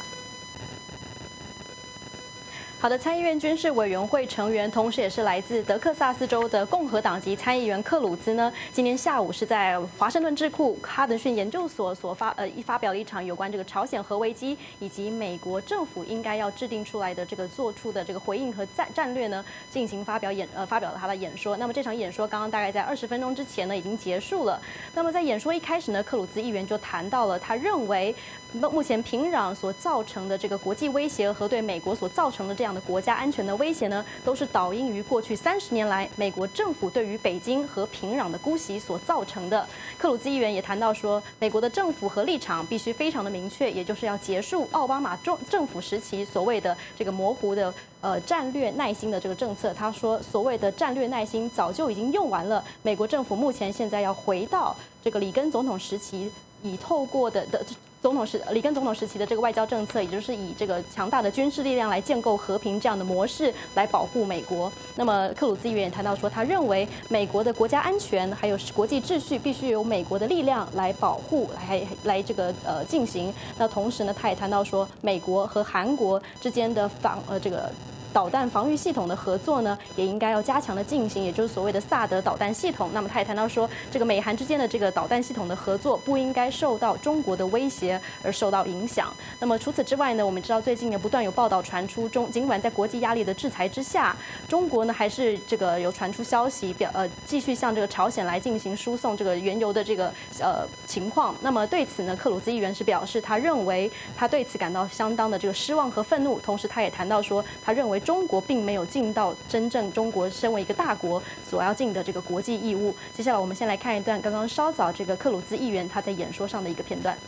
好的，参议院军事委员会成员，同时也是来自德克萨斯州的共和党籍参议员克鲁兹呢，今天下午是在华盛顿智库哈德逊研究所发表了一场有关这个朝鲜核危机以及美国政府应该要制定出来的这个做出的这个回应和战略呢，进行发表了他的演说。那么这场演说刚刚大概在20分钟之前呢已经结束了。那么在演说一开始呢，克鲁兹议员就谈到了他认为目前平壤所造成的这个国际威胁和对美国所造成的这样的国家安全的威胁呢，都是导因于过去30年来美国政府对于北京和平壤的姑息所造成的。克鲁兹议员也谈到说，美国的政府和立场必须非常的明确，也就是要结束奥巴马政府时期所谓的这个模糊的战略耐心的这个政策。他说，所谓的战略耐心早就已经用完了，美国政府目前现在要回到这个里根总统时期以透过里根总统时期的这个外交政策，也就是以这个强大的军事力量来建构和平这样的模式来保护美国。那么克鲁兹议员也谈到说，他认为美国的国家安全还有国际秩序必须由美国的力量来保护，来这个进行。那同时呢，他也谈到说，美国和韩国之间的这个导弹防御系统的合作呢，也应该要加强的进行，也就是所谓的萨德导弹系统。那么他也谈到说，这个美韩之间的这个导弹系统的合作不应该受到中国的威胁而受到影响。那么除此之外呢，我们知道最近呢不断有报道传出，尽管在国际压力的制裁之下，中国呢还是这个有传出消息继续向这个朝鲜来进行输送这个原油的这个情况。那么对此呢，克鲁兹议员是表示，他认为他对此感到相当的这个失望和愤怒。同时他也谈到说，他认为中国并没有尽到真正中国身为一个大国所要尽的这个国际义务。接下来我们先来看一段刚刚稍早这个克鲁兹议员他在演说上的一个片段。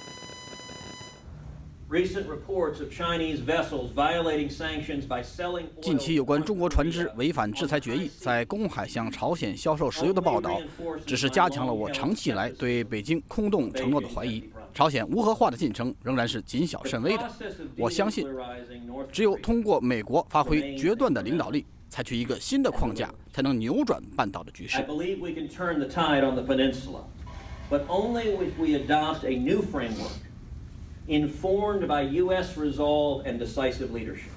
近期有关中国船只违反制裁决议，在公海向朝鲜销售石油的报道，只是加强了我长期以来对北京空洞承诺的怀疑。朝鲜无核化的进程仍然是谨小慎微的。我相信，只有通过美国发挥决断的领导力，采取一个新的框架，才能扭转半岛的局势。 But only if we adopt a new framework informed by U.S. resolve and decisive leadership.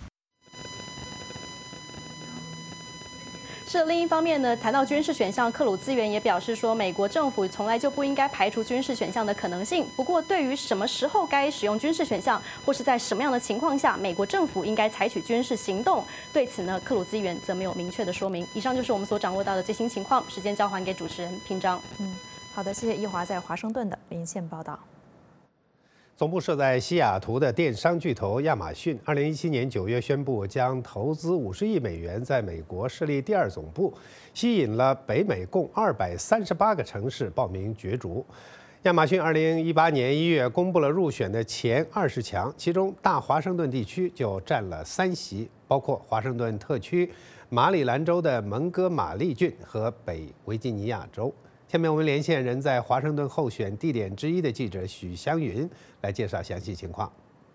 是另一方面呢，谈到军事选项，克鲁兹议员也表示说，美国政府从来就不应该排除军事选项的可能性。不过，对于什么时候该使用军事选项，或是在什么样的情况下，美国政府应该采取军事行动，对此呢，克鲁兹议员则没有明确的说明。以上就是我们所掌握到的最新情况，时间交还给主持人平章。 好的，谢谢一华在华盛顿的连线报道。 总部设在西雅图的电商巨头亚马逊，2017年9月宣布将投资50亿美元在美国设立第2总部，吸引了北美共238个城市报名角逐。亚马逊2018年1月公布了入选的前20强，其中大华盛顿地区就占了3席，包括华盛顿特区、马里兰州的蒙哥马利郡和北维吉尼亚州。下面我们连线人在华盛顿候选地点之一的记者许湘云来介绍详细情况。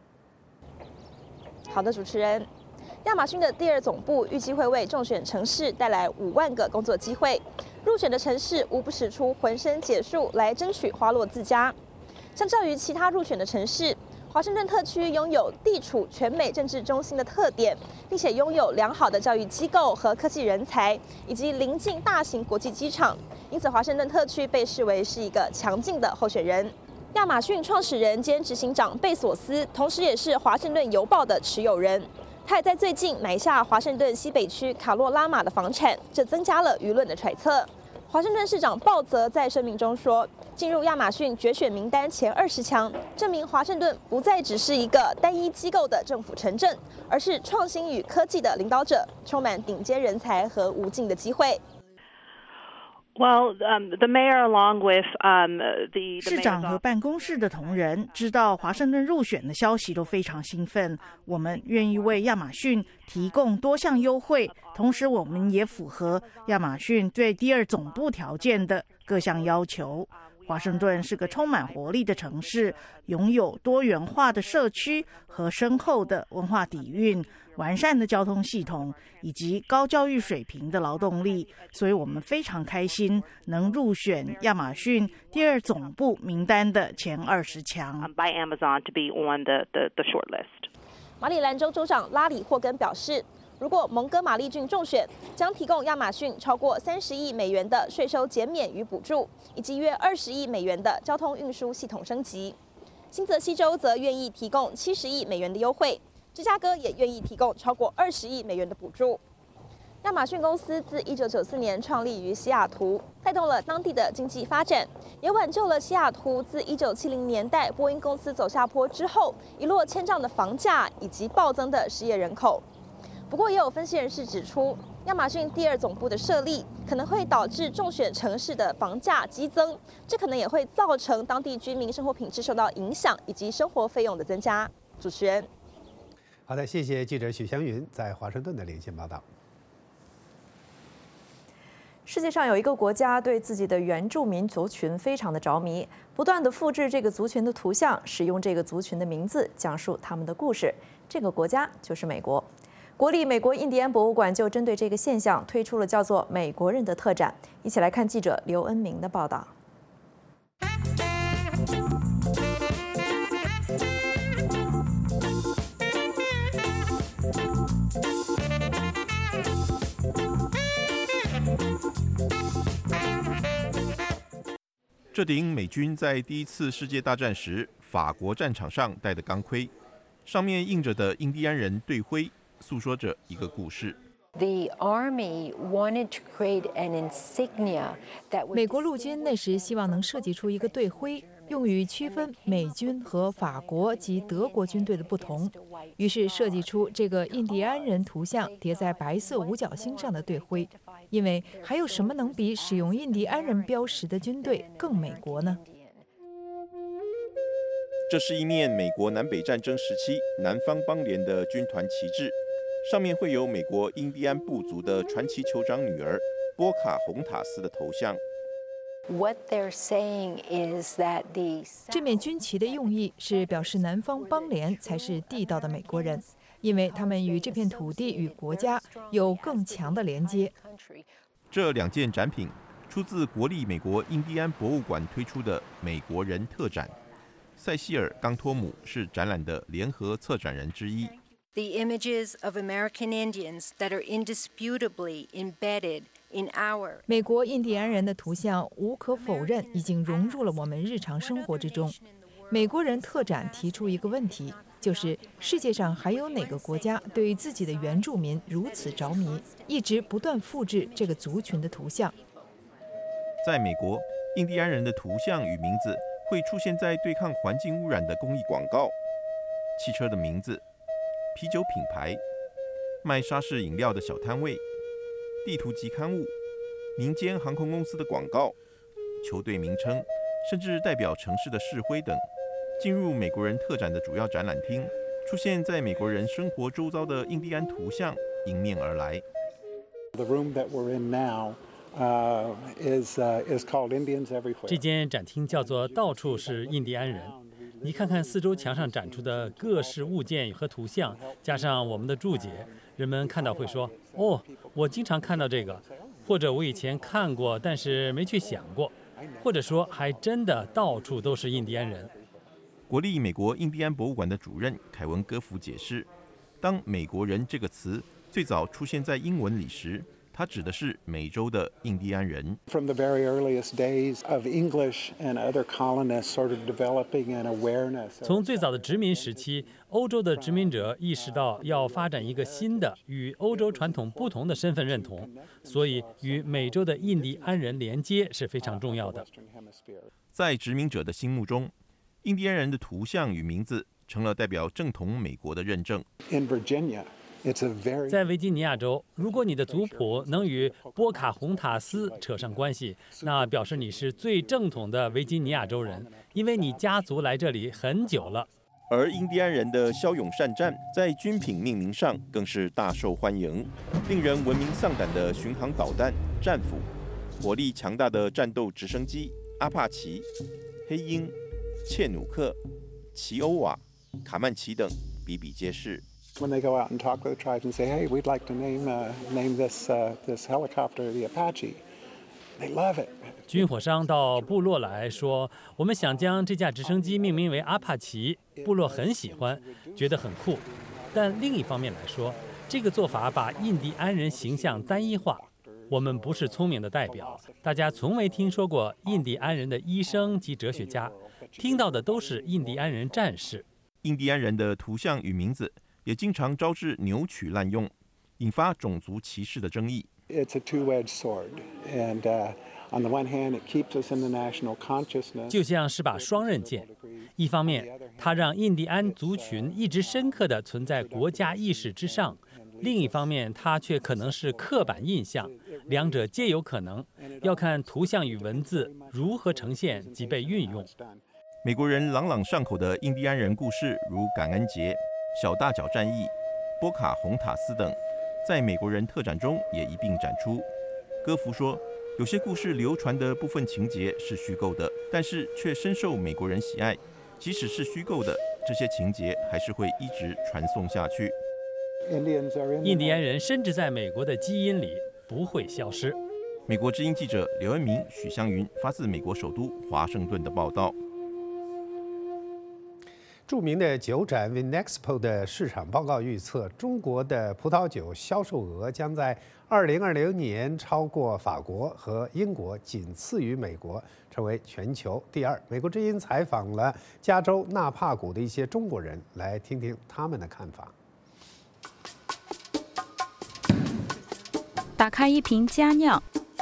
好的，主持人，亚马逊的第2总部预计会为中选城市带来5万个工作机会，入选的城市无不使出浑身解数来争取花落自家。相较于其他入选的城市，华盛顿特区拥有地处全美政治中心的特点，并且拥有良好的教育机构和科技人才，以及邻近大型国际机场，因此华盛顿特区被视为是一个强劲的候选人。亚马逊创始人兼执行长贝索斯，同时也是华盛顿邮报的持有人。他也在最近买下华盛顿西北区卡洛拉玛的房产，这增加了舆论的揣测。华盛顿市长鲍泽在声明中说，进入亚马逊决选名单前20强，证明华盛顿不再只是一个单一机构的政府城镇，而是创新与科技的领导者，充满顶尖人才和无尽的机会。 市长和办公室的同仁知道华盛顿入选的消息都非常兴奋。我们愿意为亚马逊提供多项优惠，同时我们也符合亚马逊对第2总部条件的各项要求。华盛顿是个充满活力的城市，拥有多元化的社区和深厚的文化底蕴，完善的交通系统以及高教育水平的劳动力，所以我们非常开心能入选亚马逊第2总部名单的前20强。 马里兰州州长拉里霍根表示，如果蒙哥马利郡中选，将提供亚马逊超过30亿美元的税收减免与补助，以及约20亿美元的交通运输系统升级。新泽西州则愿意提供70亿美元的优惠，芝加哥也愿意提供超过20亿美元的补助。亚马逊公司自1994年创立于西雅图，带动了当地的经济发展，也挽救了西雅图自1970年代波音公司走下坡之后一落千丈的房价以及暴增的失业人口。不过，也有分析人士指出，亚马逊第2总部的设立可能会导致中选城市的房价激增，这可能也会造成当地居民生活品质受到影响，以及生活费用的增加。主持人， 好的，谢谢记者许湘云在华盛顿的连线报道。 世界上有一个国家对自己的原住民族群非常的着迷，不断的复制这个族群的图像，使用这个族群的名字讲述他们的故事。这个国家就是美国。国立美国印第安博物馆就针对这个现象推出了叫做“美国人”的特展。一起来看记者刘恩明的报道。 这顶美军在第1次世界大战时法国战场上戴的钢盔，上面印着的印第安人队徽，诉说着一个故事。 美国陆军那时希望能设计出一个队徽，用于区分美军和法国及德国军队的不同，于是设计出这个印第安人图像叠在白色五角星上的队徽。因为还有什么能比使用印第安人标识的军队更美国呢？ 这是一面美国南北战争时期南方邦联的军团旗帜，上面会有美国印第安部族的传奇酋长女儿波卡洪塔斯的头像。 这面军旗的用意是表示南方邦联才是地道的美国人，因为他们与这片土地与国家有更强的连接。 这2件展品出自国立美国印第安博物馆推出的美国人特展。塞西尔·冈托姆是展览的联合策展人之一。 The images of American Indians that are indisputably embedded in our 美国印第安人的图像无可否认已经融入了我们日常生活之中。美国人特展提出一个问题，就是世界上还有哪个国家对自己的原住民如此着迷，一直不断复制这个族群的图像。 在美国，印第安人的图像与名字会出现在对抗环境污染的公益广告、汽车的名字、啤酒品牌、卖沙士饮料的小摊位、地图及刊物、民间航空公司的广告、球队名称，甚至代表城市的市徽等，进入美国人特展的主要展览厅，出现在美国人生活周遭的印第安图像迎面而来。 这间展厅叫做到处是印第安人。你看看四周墙上展出的各式物件和图像，加上我们的注解，人们看到会说：“哦，我经常看到这个，或者我以前看过，但是没去想过，或者说还真的到处都是印第安人。” 国立美国印第安博物馆的主任凯文·戈弗解释，当“美国人”这个词最早出现在英文里时，它指的是美洲的印第安人。 From the very earliest days of English and other colonists sort of developing an awareness. 从最早的殖民时期，欧洲的殖民者意识到要发展一个新的与欧洲传统不同的身份认同，所以与美洲的印第安人连接是非常重要的。 在殖民者的心目中，印第安人的图像与名字成了代表正统美国的认证。 In Virginia. 在维吉尼亚州，如果你的族谱能与波卡洪塔斯扯上关系，那表示你是最正统的维吉尼亚州人，因为你家族来这里很久了。 而印第安人的骁勇善战，在军品命名上更是大受欢迎。令人闻名丧胆的巡航导弹战斧，火力强大的战斗直升机阿帕奇、黑鹰、切努克、奇欧瓦、卡曼奇等比比皆是。 When they go out and talk with the tribes and say, "Hey, we'd like to name this helicopter the Apache," they love it. 军火商到部落来说，我们想将这架直升机命名为阿帕奇，部落很喜欢，觉得很酷。但另一方面来说，这个做法把印第安人形象单一化。我们不是聪明的代表，大家从没听说过印第安人的医生及哲学家，听到的都是印第安人战士。 印第安人的图像与名字也经常招致扭曲滥用，引发种族歧视的争议。 It's a two-edged sword, and on the one hand, it keeps us in the national consciousness. 就像是把双刃剑，一方面，它让印第安族群一直深刻地存在国家意识之上；另一方面，它却可能是刻板印象，两者皆有可能，要看图像与文字如何呈现及被运用。 美国人朗朗上口的印第安人故事，如感恩节、小大脚战役、波卡洪塔斯等，在美国人特展中也一并展出。戈弗说，有些故事流传的部分情节是虚构的，但是却深受美国人喜爱。即使是虚构的，这些情节还是会一直传颂下去。 印第安人深植在美国的基因里，不会消失。 美国之音记者刘恩明、许湘云发自美国首都华盛顿的报道。 著名的酒展 Vinexpo 的市场报告预测，中国的葡萄酒销售额将在2020年超过法国和英国，仅次于美国，成为全球第二。美国之音采访了加州纳帕谷的一些中国人，来听听他们的看法。 打开一瓶佳酿，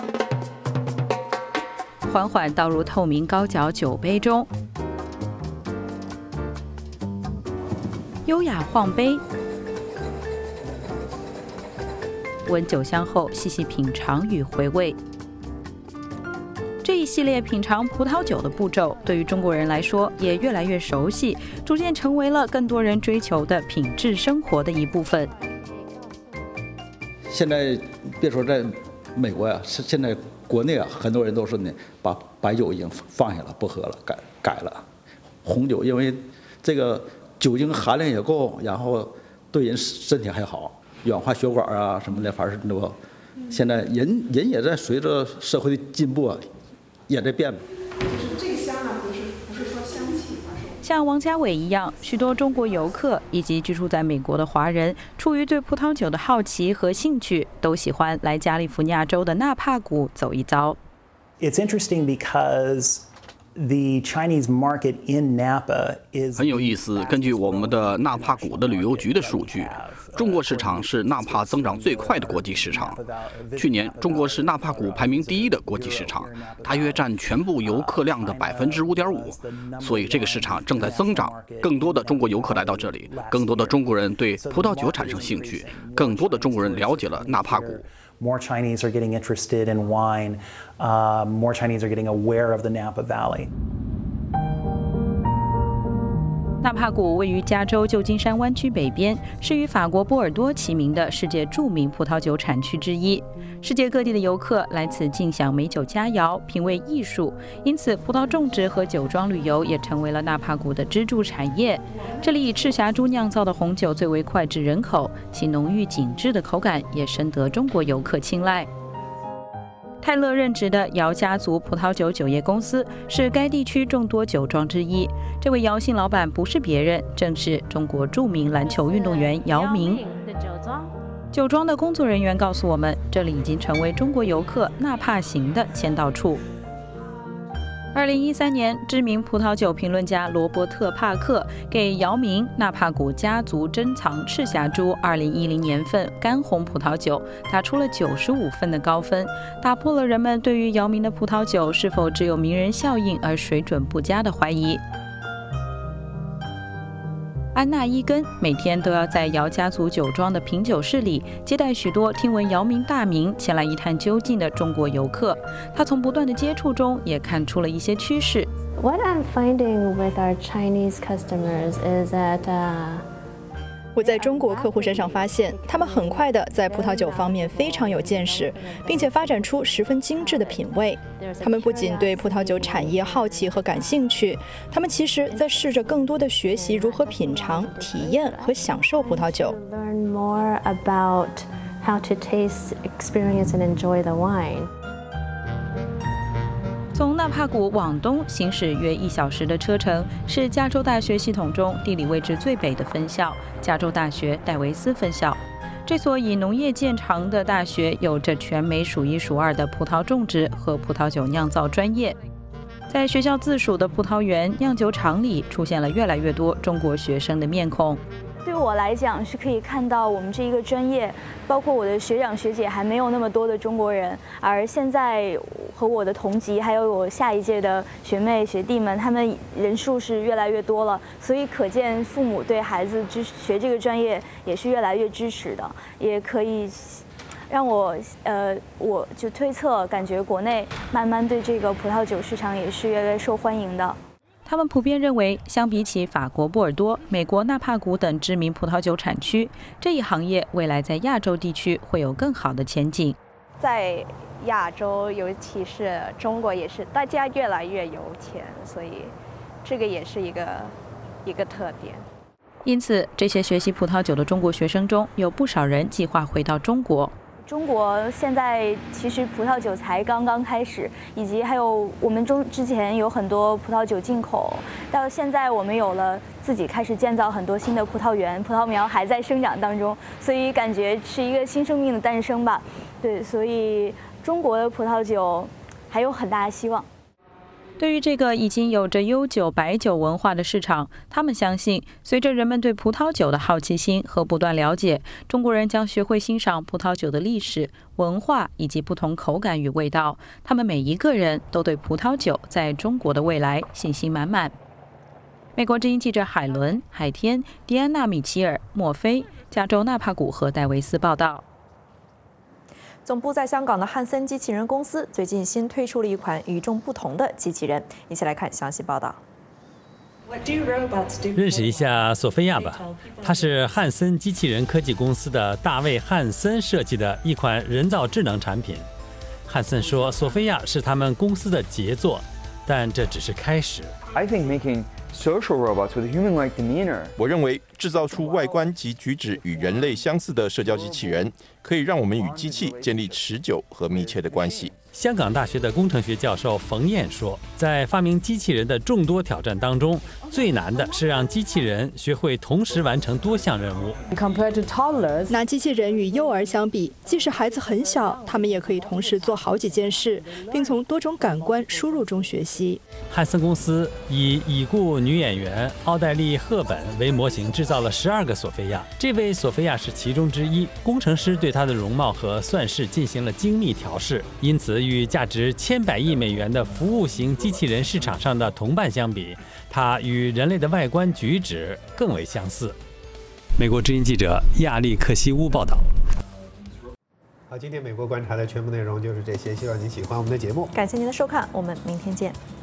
缓缓倒入透明高脚酒杯中。优雅晃杯，闻酒香后细细品尝与回味。这一系列品尝葡萄酒的步骤，对于中国人来说也越来越熟悉，逐渐成为了更多人追求的品质生活的一部分。 现在别说在美国呀，现在国内啊，很多人都是呢，把白酒已经放下了，不喝了，改了红酒，因为这个酒精含量也够，然后对人身体还好，软化血管啊什么的，反正都。现在人也在随着社会的进步啊，也在变。 就是这个香啊，不是说香气， 像王家伟一样，许多中国游客以及居住在美国的华人，出于对葡萄酒的好奇和兴趣，都喜欢来加利福尼亚州的纳帕谷走一遭。 It's interesting because the Chinese market in Napa is 很有意思。根据我们的纳帕谷的旅游局的数据， 中国市场是纳帕增长最快的国际市场。去年，中国是纳帕股排名第1的国际市场，大约占全部游客量的5.5%。所以这个市场正在增长，更多的中国游客来到这里，更多的中国人对葡萄酒产生兴趣，更多的中国人了解了纳帕股。 More Chinese are getting interested in wine. More Chinese are getting aware of the Napa Valley. 纳帕谷位于加州旧金山湾区北边，是与法国波尔多齐名的世界著名葡萄酒产区之一。世界各地的游客来此尽享美酒佳肴，品味艺术，因此葡萄种植和酒庄旅游也成为了纳帕谷的支柱产业。这里以赤霞珠酿造的红酒最为脍炙人口，其浓郁紧致的口感也深得中国游客青睐。泰勒任职的姚家族葡萄酒酒业公司是该地区众多酒庄之一。这位姚姓老板不是别人，正是中国著名篮球运动员姚明。酒庄的工作人员告诉我们，这里已经成为中国游客纳帕行的签到处。2013年，知名葡萄酒评论家罗伯特·帕克给姚明纳帕谷家族珍藏赤霞珠2010年份干红葡萄酒打出了95分的高分，打破了人们对于姚明的葡萄酒是否只有名人效应而水准不佳的怀疑。安娜伊根每天都要在姚家族酒庄的品酒室里接待许多听闻姚明大名前来一探究竟的中国游客。她从不断的接触中也看出了一些趋势。 What I'm finding with our Chinese customers is that 我在中国客户身上发现，他们很快的在葡萄酒方面非常有见识，并且发展出十分精致的品味。他们不仅对葡萄酒产业好奇和感兴趣，他们其实在试着更多的学习如何品尝、体验和享受葡萄酒。 Learn more about how to taste, experience, and enjoy the wine. 从纳帕谷往东行驶约1小时的车程，是加州大学系统中地理位置最北的分校——加州大学戴维斯分校。这所以农业见长的大学有着全美数1数2的葡萄种植和葡萄酒酿造专业。在学校自属的葡萄园、酿酒厂里，出现了越来越多中国学生的面孔。 对我来讲，是可以看到我们这一个专业，包括我的学长学姐还没有那么多的中国人，而现在和我的同级还有我下一届的学妹学弟们，他们人数是越来越多了，所以可见父母对孩子学这个专业也是越来越支持的，也可以让我就推测，感觉国内慢慢对这个葡萄酒市场也是越来越受欢迎的。 他们普遍认为，相比起法国波尔多、美国纳帕谷等知名葡萄酒产区，这一行业未来在亚洲地区会有更好的前景。 在亚洲，尤其是中国，也是大家越来越有钱，所以这个也是一个特点。 因此，这些学习葡萄酒的中国学生中，有不少人计划回到中国。 中国现在其实葡萄酒才刚刚开始，以及还有我们之前有很多葡萄酒进口，到现在我们有了自己开始建造很多新的葡萄园，葡萄苗还在生长当中，所以感觉是一个新生命的诞生吧。对，所以中国的葡萄酒还有很大的希望。 对于这个已经有着悠久白酒文化的市场，他们相信，随着人们对葡萄酒的好奇心和不断了解，中国人将学会欣赏葡萄酒的历史、文化以及不同口感与味道。他们每一个人都对葡萄酒在中国的未来信心满满。美国之音记者海伦、海天、迪安娜·米奇尔、墨菲，加州纳帕谷和戴维斯报道。 总部在香港的汉森机器人公司最近新推出了一款与众不同的机器人，一起来看详细报道。 认识一下索菲亚吧，它是汉森机器人科技公司的大卫·汉森设计的一款人造智能产品。汉森说，索菲亚是他们公司的杰作，但这只是开始。 我认为制造出外观及举止与人类相似的社交机器人，可以让我们与机器建立持久和密切的关系。 香港大学的工程学教授冯燕说，在发明机器人的众多挑战当中，最难的是让机器人学会同时完成多项任务。 拿机器人与幼儿相比，即使孩子很小，他们也可以同时做好几件事，并从多种感官输入中学习。 汉森公司以已故女演员奥黛丽·赫本为模型制造了12个索菲亚，这位索菲亚是其中之一。工程师对她的容貌和算式进行了精密调试，因此与价值千百亿美元的服务型机器人市场上的同伴相比，它与人类的外观举止更为相似。美国之音记者亚历克西乌报道。 好，今天美国观察的全部内容就是这些，希望您喜欢我们的节目。 感谢您的收看，我们明天见。